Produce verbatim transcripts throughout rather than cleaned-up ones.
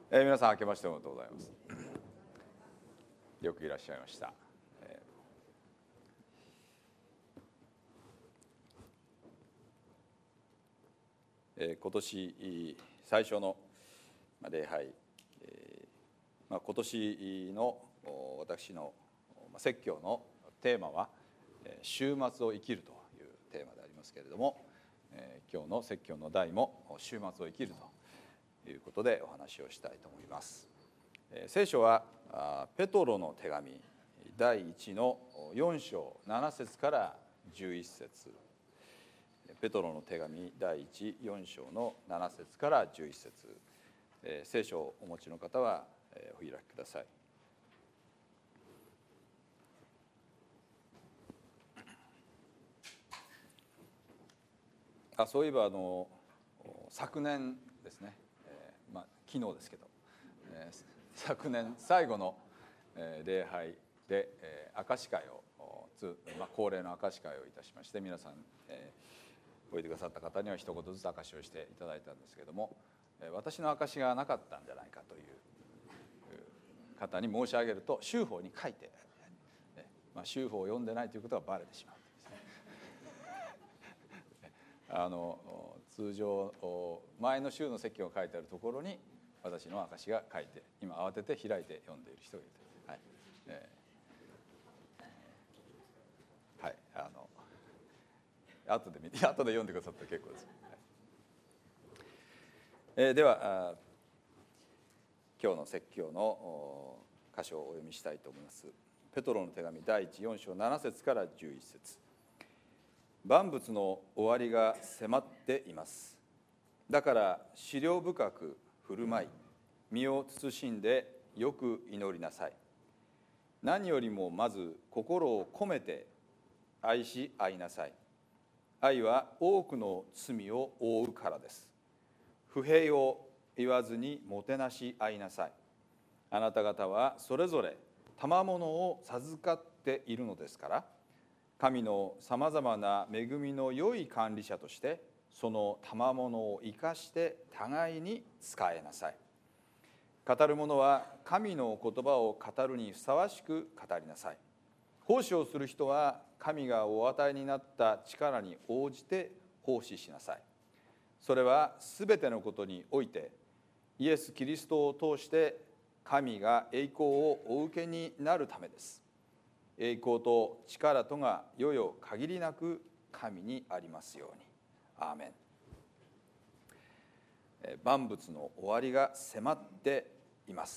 えー、皆さん明けましておめでとうございます。よくいらっしゃいました。えー、今年最初の礼拝、えーまあ、今年の私の説教のテーマは週末を生きるというテーマでありますけれども、えー、今日の説教の題も週末を生きるということでお話をしたいと思います。えー、聖書はペトロの手紙第一のよん章なな節からじゅういち節、ペトロの手紙第一よん章のなな節からじゅういち節、えー、聖書をお持ちの方はお開きください。あそういえばあの昨年ですね、えーまあ、昨日ですけど、えー、昨年最後の、えー、礼拝で、えー、証し会をつ、まあ、恒例の証し会をいたしまして、皆さん、えー、おいでくださった方には一言ずつ証しをしていただいたんですけれども、えー、私の証しがなかったんじゃないかという方に申し上げると、州法に書いて、えーまあ、州法を読んでないということがバレてしまう。あの通常前の週の説教が書いてあるところに私の証が書いて、今慌てて開いて読んでいる人がいる。はい、えー、はい、あの後で見て後で読んでくださったら結構です。はい、えー、では今日の説教の箇所をお読みしたいと思います。ペトロの手紙第一よん章なな節からじゅういち節。万物の終わりが迫っています。だから思慮深く振る舞い、身を慎んでよく祈りなさい。何よりもまず心を込めて愛し合いなさい。愛は多くの罪を覆うからです。不平を言わずにもてなし合いなさい。あなた方はそれぞれ賜物を授かっているのですから、神のさまざまな恵みの良い管理者としてその賜物を生かして互いに使えなさい。語る者は神の言葉を語るにふさわしく語りなさい。奉仕をする人は神がお与えになった力に応じて奉仕しなさい。それはすべてのことにおいてイエス・キリストを通して神が栄光をお受けになるためです。栄光と力とが世々限りなく神にありますように。アーメン。万物の終わりが迫っています。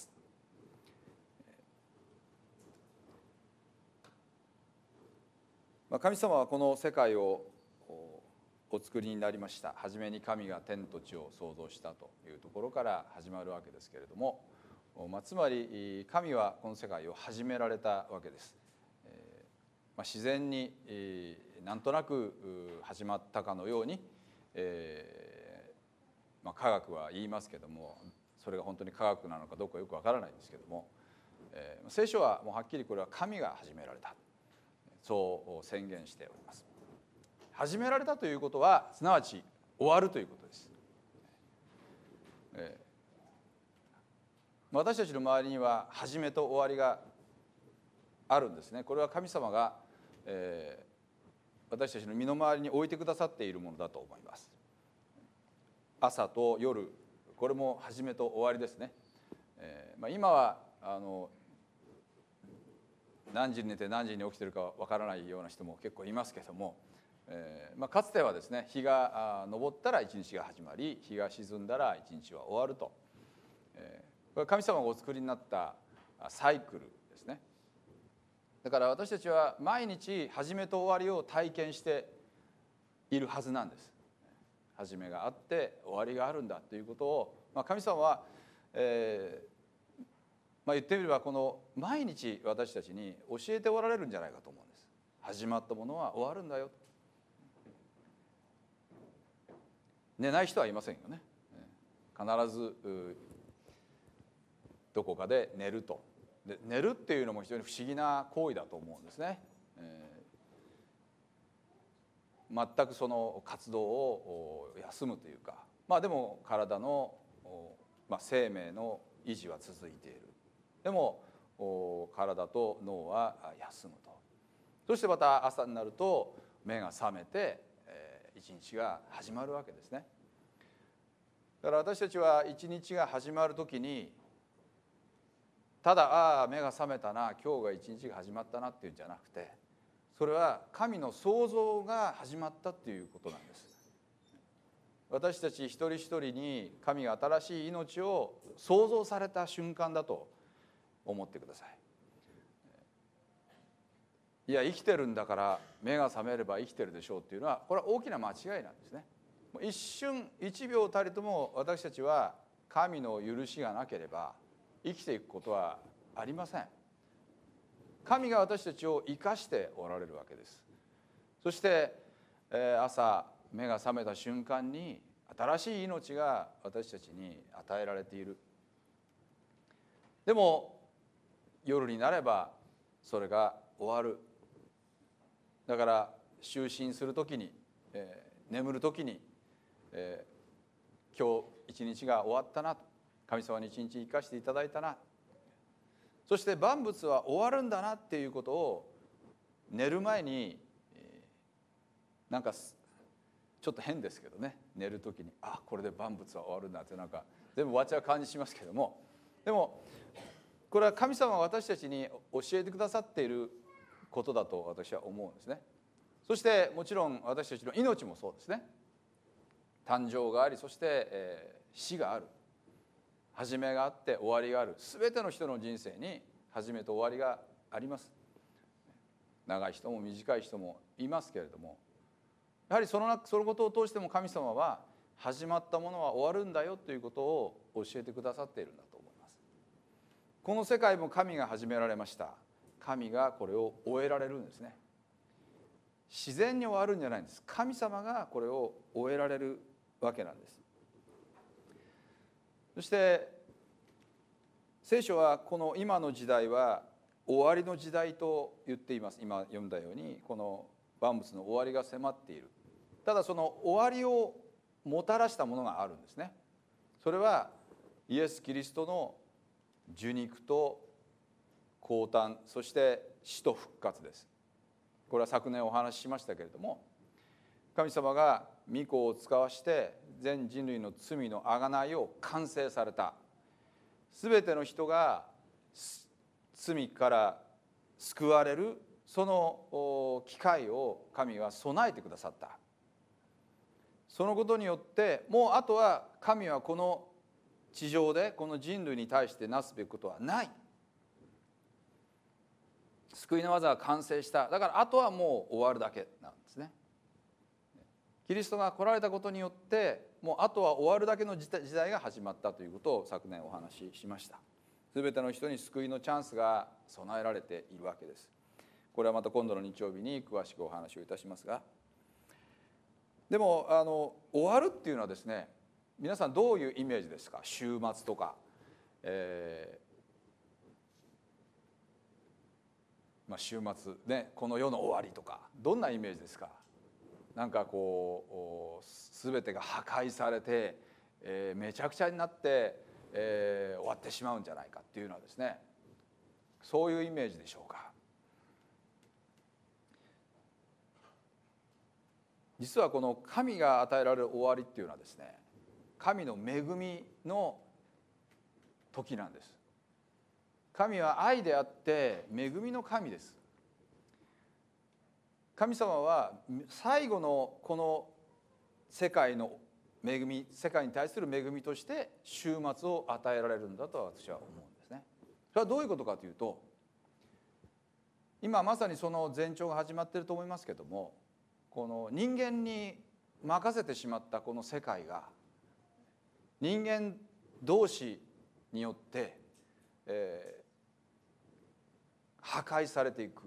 神様はこの世界をお作りになりました。初めに神が天と地を創造したというところから始まるわけですけれども、まあ、つまり神はこの世界を始められたわけです。まあ、自然に、えー、なんとなく始まったかのように、えーまあ、科学は言いますけども、それが本当に科学なのかどうかよくわからないんですけども、えー、聖書はもうはっきりこれは神が始められた、そう宣言しております。始められたということはすなわち終わるということです。えー、私たちの周りには始めと終わりがあるんですね。これは神様が、えー、私たちの身の回りに置いてくださっているものだと思います。朝と夜、これも始めと終わりですね。えーまあ、今はあの何時に寝て何時に起きてるかわからないような人も結構いますけども、えーまあ、かつてはですね、日が昇ったら一日が始まり、日が沈んだら一日は終わると、えー、これは神様がお作りになったサイクルですね。だから私たちは毎日始めと終わりを体験しているはずなんです。始めがあって終わりがあるんだということを、まあ、神様は、えーまあ、言ってみればこの毎日私たちに教えておられるんじゃないかと思うんです。始まったものは終わるんだよ。寝ない人はいませんよね。必ずどこかで寝ると。で寝るっていうのも非常に不思議な行為だと思うんですね。えー、全くその活動を休むというか、まあでも体の、まあ、生命の維持は続いている。でも体と脳は休むと。そしてまた朝になると目が覚めて一日が始まるわけですね。だから私たちは一日が始まるときにただああ目が覚めたな、今日が一日が始まったなっていうんじゃなくて、それは神の創造が始まったっていうことなんです。私たち一人一人に神が新しい命を創造された瞬間だと思ってください。いや生きてるんだから目が覚めれば生きてるでしょうっていうのは、これは大きな間違いなんですね。一瞬一秒たりとも私たちは神の許しがなければ生きていくことはありません。神が私たちを生かしておられるわけです。そして朝目が覚めた瞬間に新しい命が私たちに与えられている。でも夜になればそれが終わる。だから就寝するときに、えー、眠るときに、えー、今日一日が終わったな、神様に一日生かしていただいたな、そして万物は終わるんだなっていうことを寝る前に、えー、なんかちょっと変ですけどね、寝るときにあこれで万物は終わるんだってなんか全部終わっちゃう感じしますけども、でもこれは神様が私たちに教えてくださっていることだと私は思うんですね。そしてもちろん私たちの命もそうですね。誕生があり、そして、えー、死がある。始めがあって終わりがある。すべての人の人生に始めと終わりがあります。長い人も短い人もいますけれども、やはりそのそのことを通しても神様は始まったものは終わるんだよということを教えてくださっているんだと思います。この世界も神が始められました。神がこれを終えられるんですね。自然に終わるんじゃないんです。神様がこれを終えられるわけなんです。そして聖書はこの今の時代は終わりの時代と言っています。今読んだようにこの万物の終わりが迫っている。ただその終わりをもたらしたものがあるんですね。それはイエス・キリストの受肉と降誕、そして死と復活です。これは昨年お話ししましたけれども、神様が御子を使わして全人類の罪の贖いを完成された。すべての人が罪から救われるその機会を神は備えてくださった。そのことによってもうあとは神はこの地上でこの人類に対してなすべきことはない。救いの技は完成した。だからあとはもう終わるだけなんですね。キリストが来られたことによってもうあとは終わるだけの時代が始まったということを昨年お話ししました。すべての人に救いのチャンスが備えられているわけです。これはまた今度の日曜日に詳しくお話をいたしますが、でもあの終わるっていうのはですね、皆さんどういうイメージですか？週末とか、えーまあ、週末ね、この世の終わりとか、どんなイメージですか？なんかこう全てが破壊されて、えー、めちゃくちゃになって、えー、終わってしまうんじゃないかっていうのはですね、そういうイメージでしょうか？実はこの神が与えられる終わりっていうのはですね、神の恵みの時なんです。神は愛であって恵みの神です。神様は最後のこの世界の恵み、世界に対する恵みとして終末を与えられるんだと私は思うんですね。それはどういうことかというと、今まさにその前兆が始まっていると思いますけども、この人間に任せてしまったこの世界が人間同士によって、えー破壊されていく。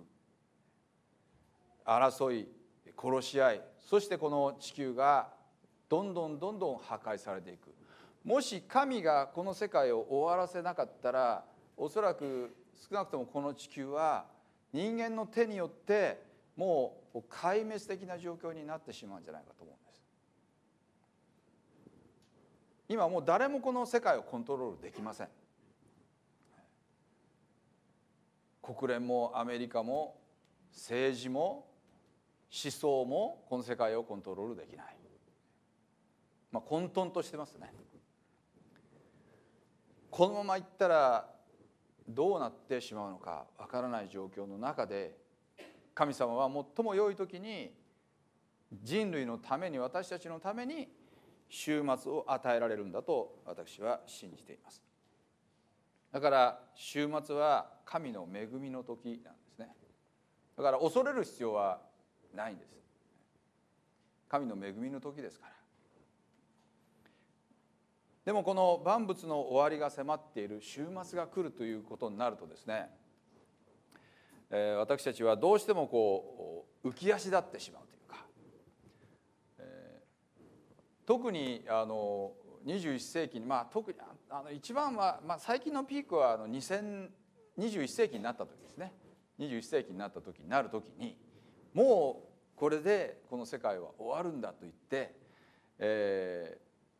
争い、殺し合い、そしてこの地球がどんどんどんどん破壊されていく。もし神がこの世界を終わらせなかったら、おそらく少なくともこの地球は人間の手によってもう壊滅的な状況になってしまうんじゃないかと思うんです。今もう誰もこの世界をコントロールできません。 国連もアメリカも政治も思想もこの世界をコントロールできない、まあ、混沌としてますね。このままいったらどうなってしまうのかわからない状況の中で、神様は最も良い時に人類のために、私たちのために終末を与えられるんだと私は信じています。だから終末は神の恵みの時なんですね。だから恐れる必要はないんです。神の恵みの時ですから。でもこの万物の終わりが迫っている終末が来るということになるとですね、えー、私たちはどうしてもこう浮き足立ってしまうというか、えー、特にあのにじゅういっ世紀に、まあ、特にあの一番は、まあ、最近のピークはあのにせんにじゅういっ世紀になった時ですね。にじゅういっ世紀になった時になる時に、もうこれでこの世界は終わるんだと言って、え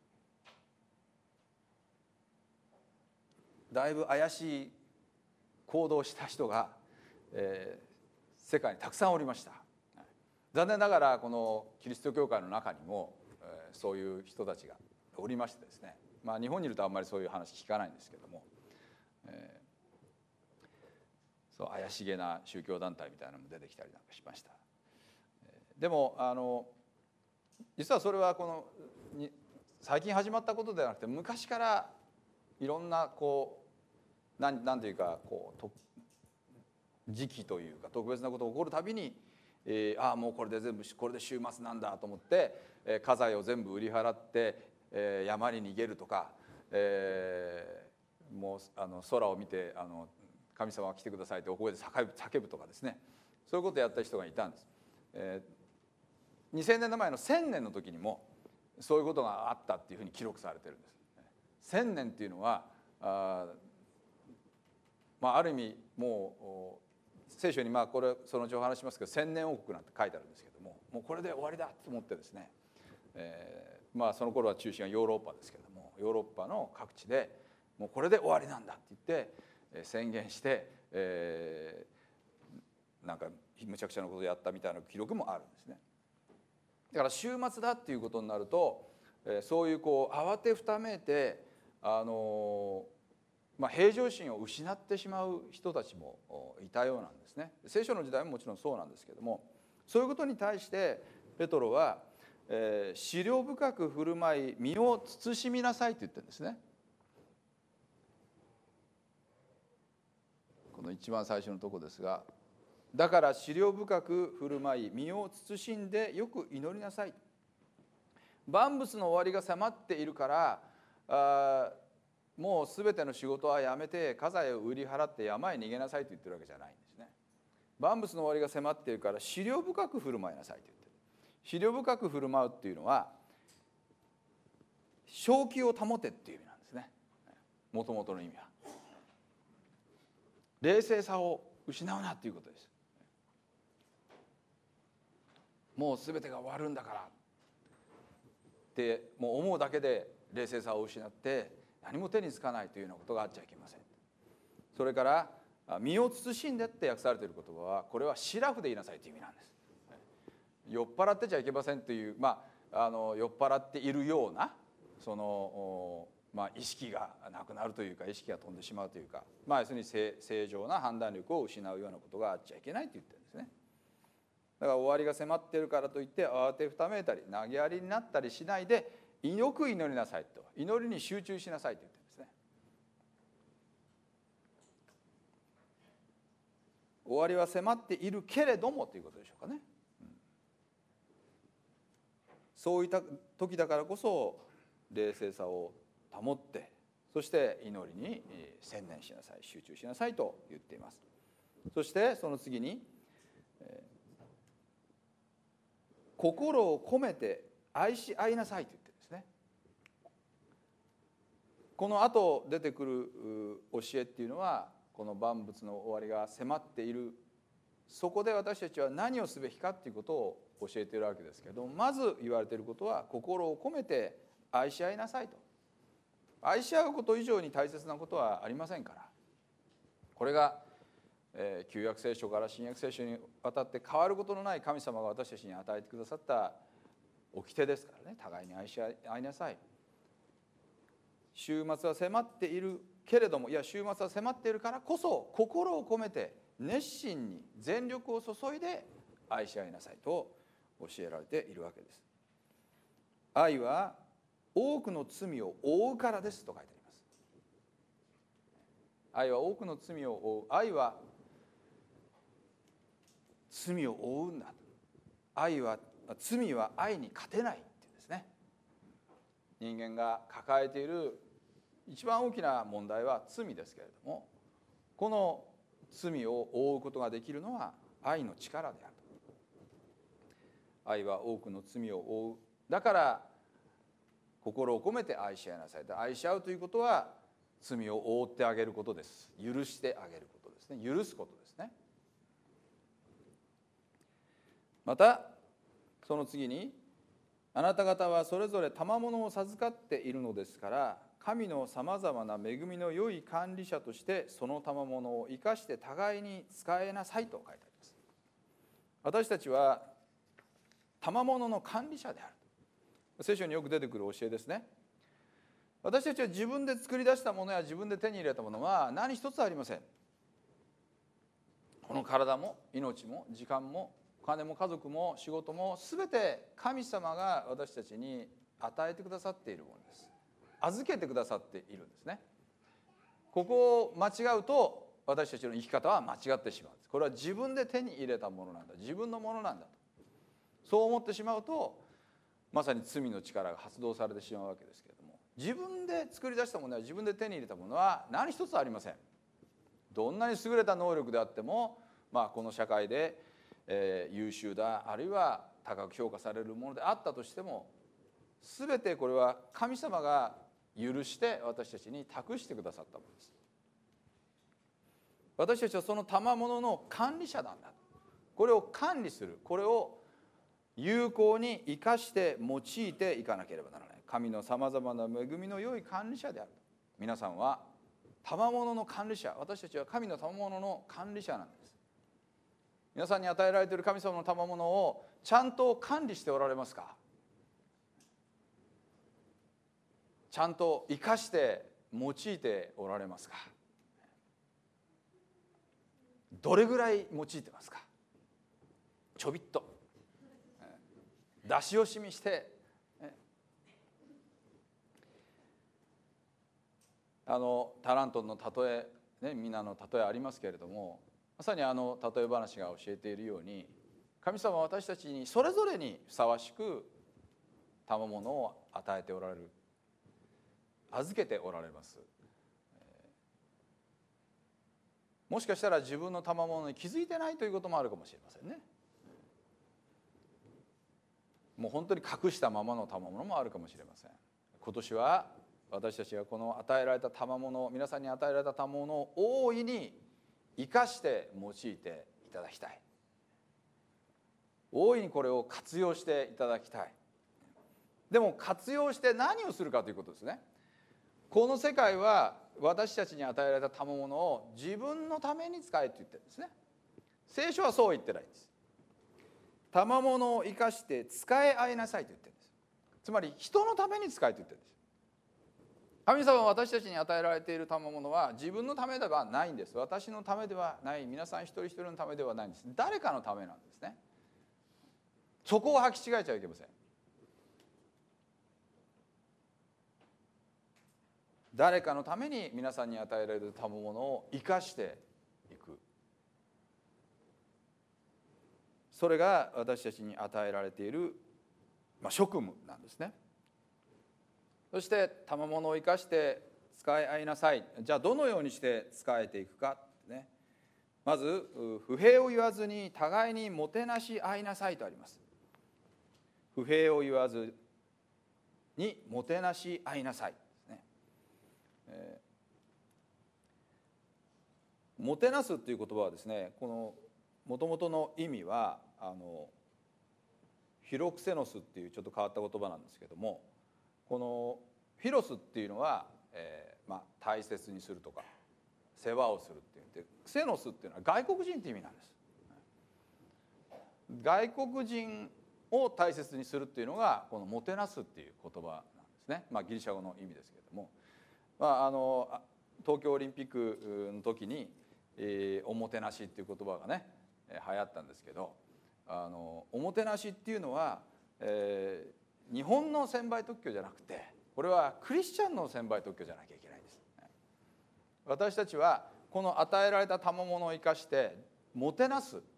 ー、だいぶ怪しい行動をした人が、えー、世界にたくさんおりました。残念ながらこのキリスト教会の中にも、えー、そういう人たちがおりましてですね、まあ、日本にいるとあんまりそういう話聞かないんですけども、えー、そう怪しげな宗教団体みたいなのも出てきたりなんかしました。でもあの実はそれはこのに最近始まったことではなくて、昔からいろんなこう何なんていうかこうと時期というか特別なことが起こるたびに、えー、ああもうこれで全部これで終末なんだと思って、えー、家財を全部売り払って、えー、山に逃げるとか、えー、もうあの空を見てあの神様が来てくださいってお声で叫ぶ、叫ぶとかですね、そういうことをやった人がいたんです。えーにせんねんまえの千年の時にもそういうことがあったっていうふうに記録されてるんです。千年っていうのはあ、まあ、ある意味もう聖書にまあこれそのうちお話しますけど千年王国なんて書いてあるんですけども、もうこれで終わりだと思ってですね、えー、まあその頃は中心はヨーロッパですけども、ヨーロッパの各地でもうこれで終わりなんだって言って宣言して、えー、なんかむちゃくちゃなことをやったみたいな記録もあるんですね。だから終末だっていうことになると、えー、そういうこう慌てふためいて、あのーまあ、平常心を失ってしまう人たちもいたようなんですね。聖書の時代ももちろんそうなんですけども、そういうことに対してペトロは、えー、思慮深く振る舞い身を慎みなさいと言ってるんですね。この一番最初のところですが、だから思慮深く振る舞い身を慎んでよく祈りなさい。万物の終わりが迫っているから、あもう全ての仕事はやめて家財を売り払って山へ逃げなさいと言ってるわけじゃないんですね。万物の終わりが迫っているから思慮深く振る舞いなさいと言ってる。思慮深く振る舞うっていうのは正気を保てっていう意味なんですね。もともとの意味は冷静さを失うなっていうことです。もう全てが終わるんだからってもう思うだけで冷静さを失って何も手につかないというようなことがあっちゃいけません。それから身を慎んでって訳されている言葉は、これはシラフで言いなさいという意味なんです。酔っ払ってちゃいけませんという、まあ、あの酔っ払っているようなその、まあ、意識がなくなるというか意識が飛んでしまうというか、まあ、要するに正常な判断力を失うようなことがあっちゃいけないと言ってるんですね。だから終わりが迫っているからといって慌てふためいたり投げやりになったりしないでよく祈りなさいと、祈りに集中しなさいと言ってるんですね。終わりは迫っているけれどもということでしょうかね、うん、そういった時だからこそ冷静さを保って、そして祈りに専念しなさい、集中しなさいと言っています。そしてその次に、えー心を込めて愛し合いなさいと言ってるんですね。この後出てくる教えっていうのは、この万物の終わりが迫っている、そこで私たちは何をすべきかっていうことを教えているわけですけど、まず言われていることは心を込めて愛し合いなさいと。愛し合うこと以上に大切なことはありませんから。これがえー、旧約聖書から新約聖書にわたって変わることのない神様が私たちに与えてくださった掟ですからね。互いに愛し合いなさい。週末は迫っているけれども、いや週末は迫っているからこそ心を込めて熱心に全力を注いで愛し合いなさいと教えられているわけです。愛は多くの罪を負うからですと書いてあります。愛は多くの罪を負う。愛は罪を負うんだ。愛は罪は愛に勝てないっていうんですね。人間が抱えている一番大きな問題は罪ですけれども、この罪を負うことができるのは愛の力である。愛は多くの罪を負う。だから心を込めて愛し合いなさい。愛し合うということは罪を負ってあげることです。許してあげることですね。許すことですね。またその次に、あなた方はそれぞれ賜物を授かっているのですから、神のさまざまな恵みの良い管理者としてその賜物を生かして互いに使えなさいと書いてあります。私たちは賜物の管理者である。聖書によく出てくる教えですね。私たちは自分で作り出したものや自分で手に入れたものは何一つありません。この体も命も時間もお金も家族も仕事も全て神様が私たちに与えてくださっているものです。預けてくださっているんですね。ここを間違うと私たちの生き方は間違ってしまうんです。これは自分で手に入れたものなんだ、自分のものなんだと、そう思ってしまうとまさに罪の力が発動されてしまうわけですけれども、自分で作り出したものや自分で手に入れたものは何一つありません。どんなに優れた能力であっても、まあ、この社会で、えー、優秀だ、あるいは高く評価されるものであったとしても、全てこれは神様が許して私たちに託してくださったものです。私たちはその賜物の管理者なんだ。これを管理する、これを有効に生かして用いていかなければならない。神のさまざまな恵みの良い管理者である。皆さんは賜物の管理者、私たちは神の賜物の管理者なんです。皆さんに与えられている神様の賜物をちゃんと管理しておられますか？ちゃんと生かして用いておられますか？どれぐらい用いてますか？ちょびっと出し惜しみして、あのタラントの例え、ね、皆の例えありますけれども、まさにあの例え話が教えているように、神様は私たちにそれぞれにふさわしく賜物を与えておられる、預けておられます。もしかしたら自分の賜物に気づいてないということもあるかもしれませんね。もう本当に隠したままの賜物もあるかもしれません。今年は私たちがこの与えられた賜物、皆さんに与えられた賜物を大いに生かして用いていただきたい。大いにこれを活用していただきたい。でも活用して何をするかということですね。この世界は私たちに与えられた賜物を自分のために使えと言ってるんですね。聖書はそう言ってないんです。賜物を生かして使い合いなさいと言ってるんです。つまり人のために使えと言ってるんです。神様は私たちに与えられている賜物は自分のためではないんです。私のためではない、皆さん一人一人のためではないんです。誰かのためなんですね。そこを履き違えちゃいけません。誰かのために皆さんに与えられる賜物を生かしていく、それが私たちに与えられている、まあ、職務なんですね。そして賜物を生かして使い合いなさい。じゃあどのようにして使えていくか、ね、まず不平を言わずに互いにもてなし合いなさいとあります。不平を言わずにもてなし合いなさいですね。えー、もてなすっていう言葉はですね、このもともとの意味はあのフィロクセノスっていうちょっと変わった言葉なんですけども、このフィロスっていうのは、えーまあ、大切にするとか世話をするっていうんで、クセノスっていうのは外国人って意味なんです。外国人を大切にするっていうのがこのもてなすっていう言葉なんですね。まあギリシャ語の意味ですけれども、まあ、あの東京オリンピックの時に、えー、おもてなしっていう言葉がね流行ったんですけど、あのおもてなしっていうのは、えー、日本の専売特許じゃなくて、これはクリスチャンの専売特許じゃなきゃいけないんです。私たちはこの与えられた賜物を生かしてもてなす、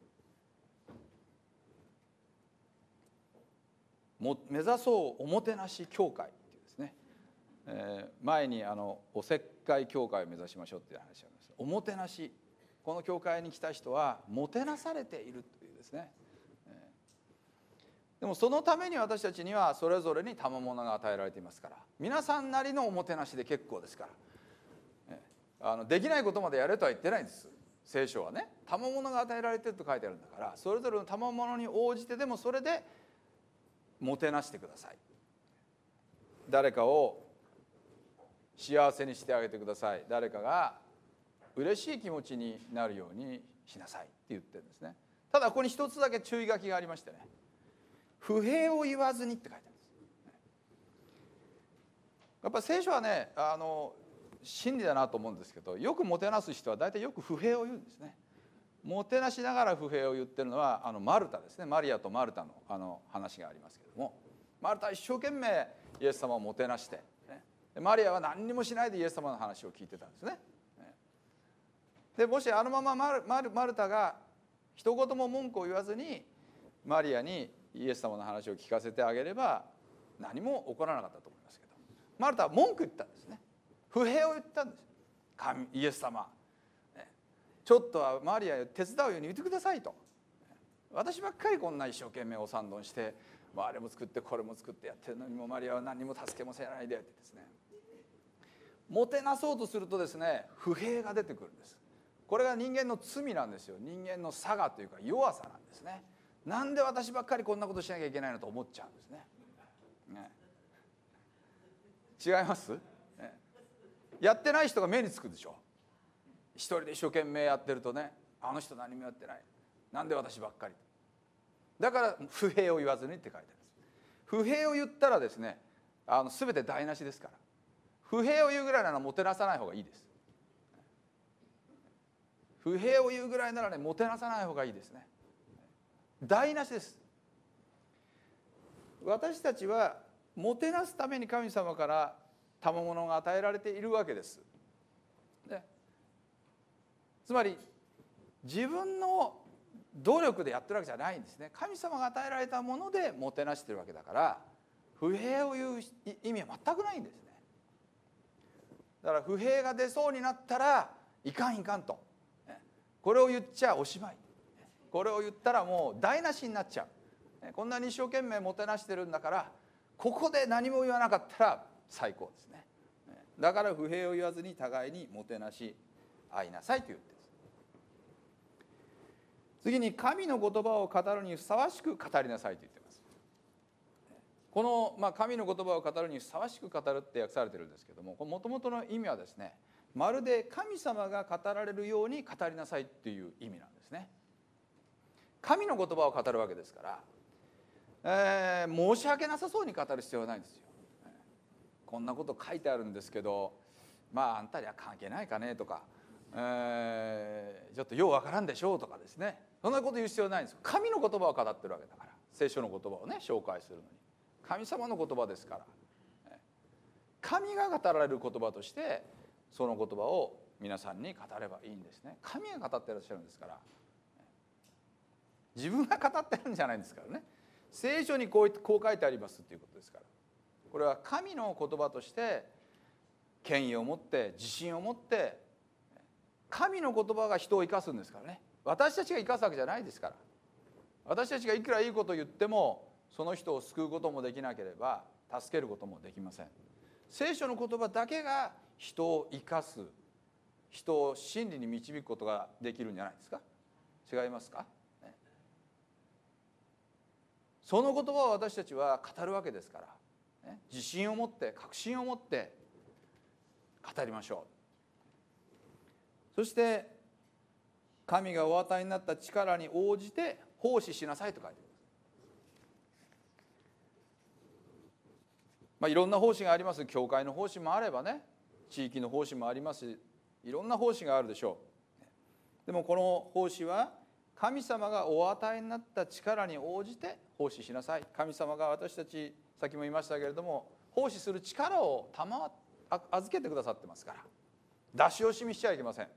も目指そうおもてなし教会っていうですね、えー、前にあのおせっかい教会を目指しましょうっていう話があります。おもてなし、この教会に来た人はもてなされているというですね、えー、でもそのために私たちにはそれぞれに賜物が与えられていますから、皆さんなりのおもてなしで結構ですから、あのできないことまでやれとは言ってないんです。聖書はね、賜物が与えられていると書いてあるんだから、それぞれの賜物に応じてでもそれでもてなしてください。誰かを幸せにしてあげてください。誰かが嬉しい気持ちになるようにしなさいって言ってるんですね。ただここに一つだけ注意書きがありましてね、不平を言わずにって書いてあるんです。やっぱり聖書はね、あの真理だなと思うんですけど、よくもてなす人は大体よく不平を言うんですね。もてなしながら不平を言ってるのはあのマルタですね。マリアとマルタのあの話がありますけども、マルタは一生懸命イエス様をもてなして、ね、マリアは何にもしないでイエス様の話を聞いてたんですね。でもしあのままマル、マル、マルタが一言も文句を言わずにマリアにイエス様の話を聞かせてあげれば何も起こらなかったと思いますけど、マルタは文句言ったんですね。不平を言ったんです。神イエス様、ちょっとはマリア手伝うように言ってくださいと。私ばっかりこんな一生懸命お賛同して、あれも作ってこれも作ってやってるのにもマリアは何も助けもせないでってですね、もてなそうとするとですね、不平が出てくるんです。これが人間の罪なんですよ。人間の差がというか弱さなんですね。なんで私ばっかりこんなことしなきゃいけないのと思っちゃうんですね。ね、違います？ね、やってない人が目につくでしょ。一人で一生懸命やってるとね、あの人何もやってない、なんで私ばっかり。だから不平を言わずにって書いてあるんです。不平を言ったらですね、あの全て台無しですから。不平を言うぐらいならもてなさない方がいいです。不平を言うぐらいならね、もてなさない方がいいですね。台無しです。私たちはもてなすために神様から賜物が与えられているわけです。ね、つまり自分の努力でやってるわけじゃないんですね。神様が与えられたものでもてなしてるわけだから、不平を言う意味は全くないんですね。だから不平が出そうになったらいかんいかんと、これを言っちゃおしまい、これを言ったらもう台無しになっちゃう。こんなに一生懸命もてなしてるんだから、ここで何も言わなかったら最高ですね。だから不平を言わずに互いにもてなし合いなさいと言ってる。次に神の言葉を語るにふさわしく語りなさいと言っています。この、まあ、神の言葉を語るにふさわしく語るって訳されてるんですけども、もともとの意味はですね、まるで神様が語られるように語りなさいっていう意味なんですね。神の言葉を語るわけですから、えー、申し訳なさそうに語る必要はないんですよ。こんなこと書いてあるんですけど、まああんたには関係ないかねとか、えー、ちょっとようわからんでしょうとかですね、そんなこと言う必要ないんですよ。神の言葉を語ってるわけだから、聖書の言葉をね紹介するのに神様の言葉ですから、神が語られる言葉としてその言葉を皆さんに語ればいいんですね。神が語ってらっしゃるんですから、自分が語ってるんじゃないんですからね。聖書にこうこう書いてありますっていうことですから、これは神の言葉として権威を持って自信を持って、神の言葉が人を生かすんですからね。私たちが生かすわけじゃないですから。私たちがいくらいいことを言ってもその人を救うこともできなければ助けることもできません。聖書の言葉だけが人を生かす、人を真理に導くことができるんじゃないですか。違いますか。その言葉を私たちは語るわけですから、ね、自信を持って確信を持って語りましょう。 そして神がお与えになった力に応じて奉仕しなさいと書いてあります。まあ、いろんな奉仕があります。教会の奉仕もあればね、地域の奉仕もありますし、いろんな奉仕があるでしょう。でもこの奉仕は神様がお与えになった力に応じて奉仕しなさい。神様が私たち、さっきも言いましたけれども、奉仕する力をたま預けてくださってますから、出し惜しみしちゃいけません。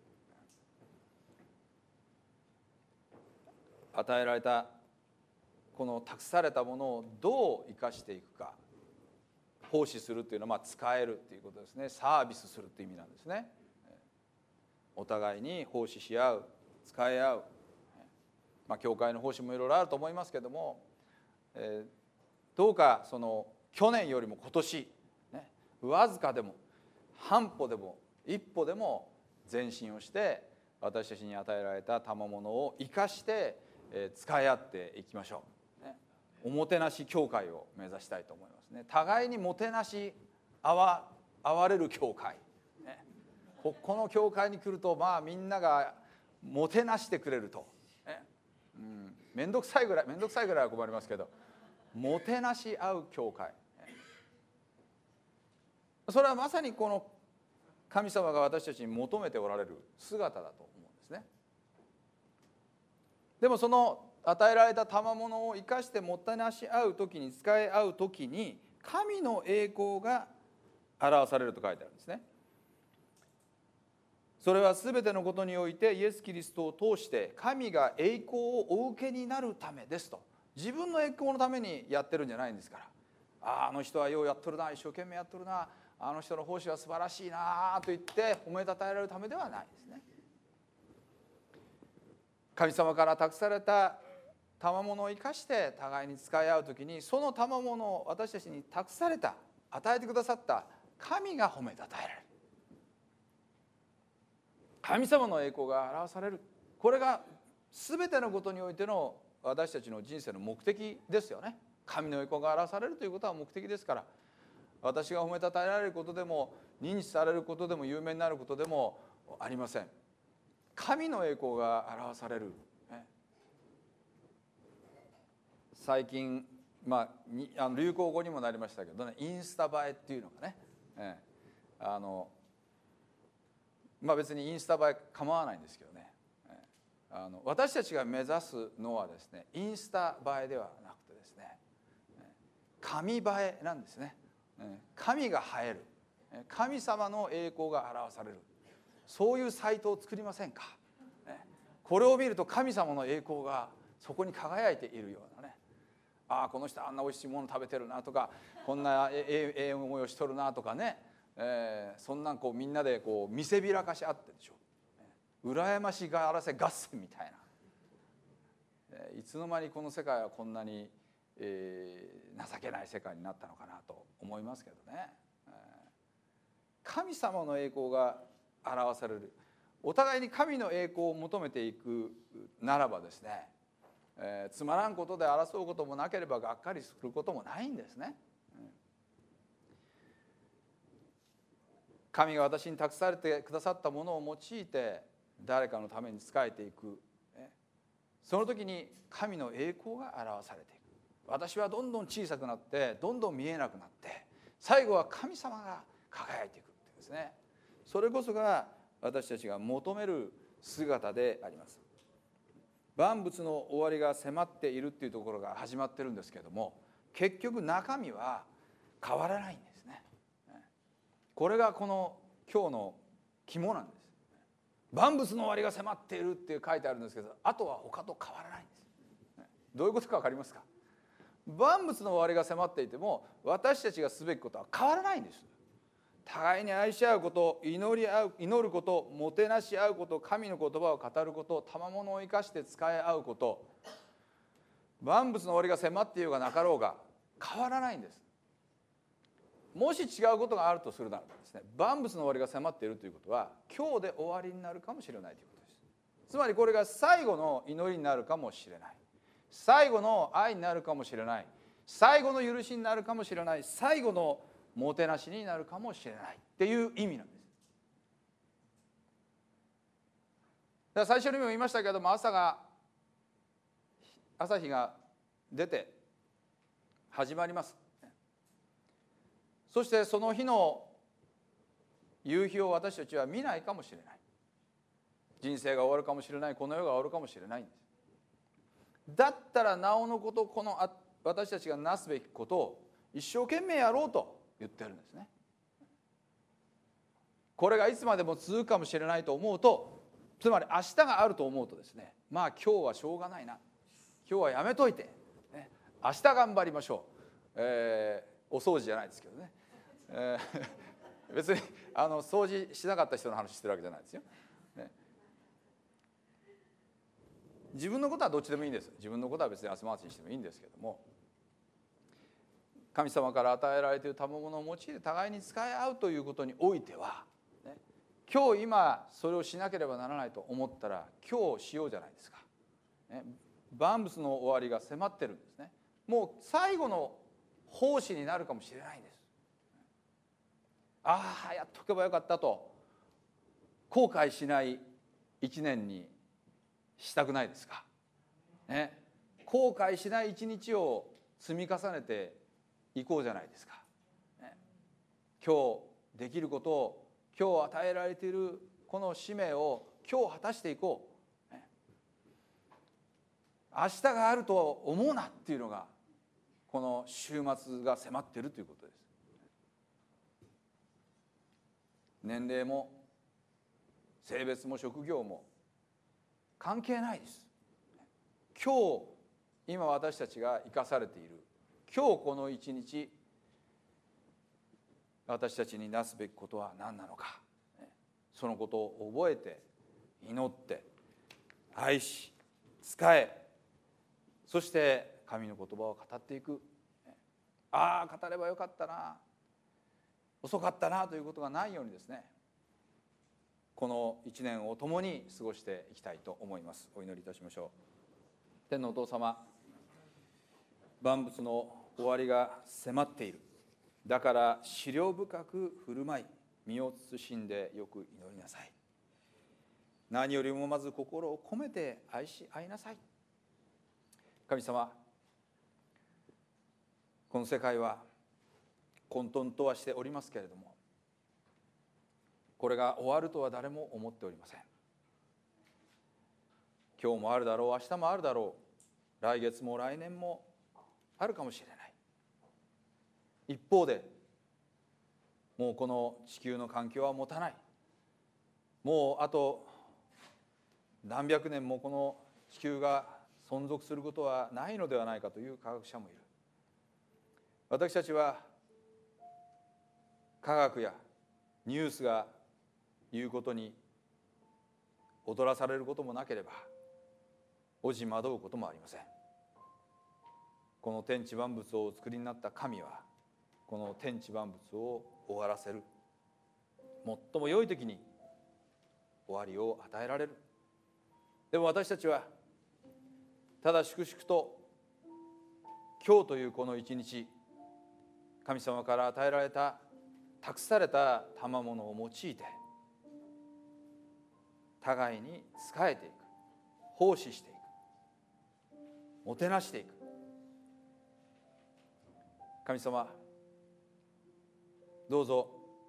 与えられたこの託されたものをどう生かしていくか。奉仕するというのはまあ使えるということですね。サービスするという意味なんですね。お互いに奉仕し合う、使い合う、まあ、教会の奉仕もいろいろあると思いますけども、えー、どうかその去年よりも今年、ね、わずかでも半歩でも一歩でも前進をして私たちに与えられた賜物を生かして、えー、使い合っていきましょう、ね、おもてなし教会を目指したいと思いますね。互いにもてなしあわ、あわれる教会、ね、ここの教会に来るとまあみんながもてなしてくれると、ね、うん、めんどくさいぐらいめんどくさいぐらいは困りますけど、もてなし合う教会、ね、それはまさにこの神様が私たちに求めておられる姿だと思うんですね。でもその与えられた賜物を生かしてもてなし合う時に、使い合う時に神の栄光が表されると書いてあるんですね。それは全てのことにおいてイエス・キリストを通して神が栄光をお受けになるためですと。自分の栄光のためにやってるんじゃないんですから。ああ、あの人はようやっとるな、一生懸命やっとるな、あの人の奉仕は素晴らしいなと言って褒めたたえられるためではないですね。神様から託された賜物を生かして互いに使い合うときに、その賜物を私たちに託された、与えてくださった神が褒めたたえられる。神様の栄光が表される。これが全てのことにおいての私たちの人生の目的ですよね。神の栄光が表されるということは目的ですから、私が褒めたたえられることでも認知されることでも有名になることでもありません。神の栄光が表される。最近、まあ、あの流行語にもなりましたけどね、インスタ映えっていうのがね、ええ、あのまあ別にインスタ映え構わないんですけどね、ええ、あの私たちが目指すのはですね、インスタ映えではなくてですね、神映えなんですね。神が映える、神様の栄光が表される、そういうサイトを作りませんか。これを見ると神様の栄光がそこに輝いているようなね、ああこの人あんな美味しいもの食べてるなとか、こんなええ思いをしとるなとかね、えー、そんなんこうみんなでこう見せびらかし合ってでしょ、羨ましがらせ合戦みたいな、いつの間にこの世界はこんなに、えー、情けない世界になったのかなと思いますけどね。神様の栄光が表される。お互いに神の栄光を求めていくならばですね、えー、つまらんことで争うこともなければがっかりすることもないんですね。神が私に託されてくださったものを用いて誰かのために仕えていく、その時に神の栄光が表されていく。私はどんどん小さくなってどんどん見えなくなって、最後は神様が輝いていくっていうんですね。それこそが私たちが求める姿であります。万物の終わりが迫っているっていうところが始まってるんですけども、結局中身は変わらないんですね。これがこの今日の肝なんです。万物の終わりが迫っているって書いてあるんですけど、あとは他と変わらないんです。どういうことか分かりますか。万物の終わりが迫っていても私たちがすべきことは変わらないんです。互いに愛し合うこと、祈り合う、祈ること、もてなし合うこと、神の言葉を語ること、賜物を生かして使い合うこと、万物の終わりが迫っていようがなかろうが変わらないんです。もし違うことがあるとするならばですね、万物の終わりが迫っているということは今日で終わりになるかもしれないということです。つまりこれが最後の祈りになるかもしれない、最後の愛になるかもしれない、最後の許しになるかもしれない、最後のもてなしになるかもしれないっていう意味なんです。 から最初にも言いましたけども、朝が朝日が出て始まります。そしてその日の夕日を私たちは見ないかもしれない。人生が終わるかもしれない。この世が終わるかもしれないんです。だったらなおのこと、この私たちがなすべきことを一生懸命やろうと言ってるんですね。これがいつまでも続くかもしれないと思うと、つまり明日があると思うとですね、まあ今日はしょうがないな、今日はやめといて、ね、明日頑張りましょう、えー、お掃除じゃないですけどね、えー、別にあの掃除しなかった人の話してるわけじゃないですよ、ね、自分のことはどっちでもいいんです。自分のことは別に後回しにしてもいいんですけども、神様から与えられている賜物を用いて互いに使い合うということにおいては、ね、今日今それをしなければならないと思ったら今日しようじゃないですか、ね、万物の終わりが迫ってるんですね。もう最後の奉仕になるかもしれないんです。ああやっとけばよかったと後悔しない一年にしたくないですか、ね、後悔しない一日を積み重ねていこうじゃないですか、ね、今日できることを、今日与えられているこの使命を今日果たしていこう、ね、明日があると思うなっていうのがこの週末が迫っているということです。年齢も性別も職業も関係ないです。今日今私たちが生かされている今日この一日、私たちになすべきことは何なのか、そのことを覚えて祈って愛し仕え、そして神の言葉を語っていく。ああ語ればよかったな、遅かったなということがないようにですね、この一年を共に過ごしていきたいと思います。お祈りいたしましょう。天のお父様、万物の終わりが迫っている。だから思慮深く振る舞い、身を慎んでよく祈りなさい。何よりもまず心を込めて愛し合いなさい。神様、この世界は混沌とはしておりますけれども、これが終わるとは誰も思っておりません。今日もあるだろう、明日もあるだろう、来月も来年もあるかもしれない。一方でもうこの地球の環境は持たない、もうあと何百年もこの地球が存続することはないのではないかという科学者もいる。私たちは科学やニュースが言うことに踊らされることもなければおじ惑うこともありません。この天地万物をお作りになった神はこの天地万物を終わらせる、最も良い時に終わりを与えられる。でも私たちはただ粛々と今日というこの一日、神様から与えられた託された賜物を用いて互いに仕えていく、奉仕していく、もてなしていく。神様、どうぞ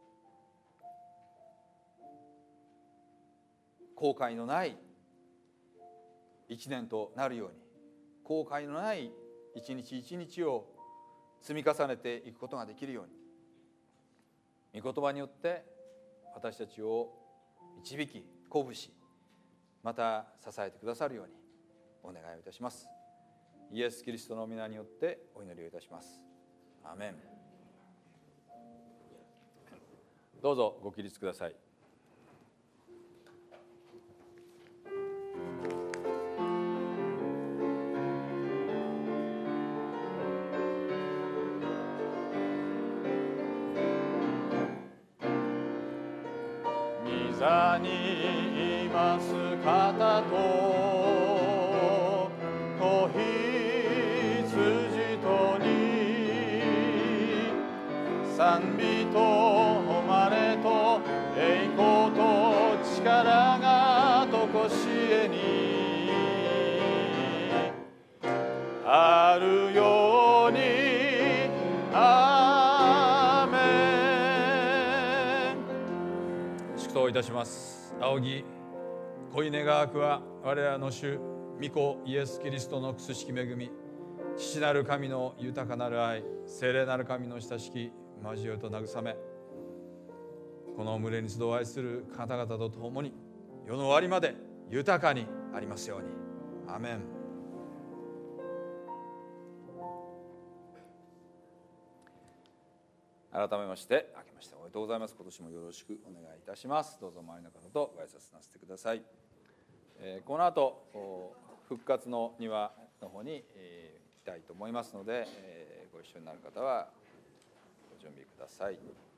後悔のない一年となるように、後悔のない一日一日を積み重ねていくことができるように、御言葉によって私たちを導き鼓舞し、また支えてくださるようにお願いをいたします。イエス・キリストの皆によってお祈りをいたします。アーメン。どうぞご起立ください。御座にいます方と子羊とに賛美と誉れと栄光と力が解こしえにあるように。アーメン。祝祷いたします。仰ぎ恋願わくは我らの主御子イエス・キリストの苦しき恵み、父なる神の豊かなる愛、聖霊なる神の親しき交わりと慰め、この群れに集う愛する方々と共に世の終わりまで豊かにありますように。アーメン。改めまして明けましておめでとうございます。今年もよろしくお願いいたします。どうぞ周りの方とご挨拶なさってください。えー、この後復活の庭の方に、えー、行きたいと思いますので、えー、ご一緒になる方はご準備ください。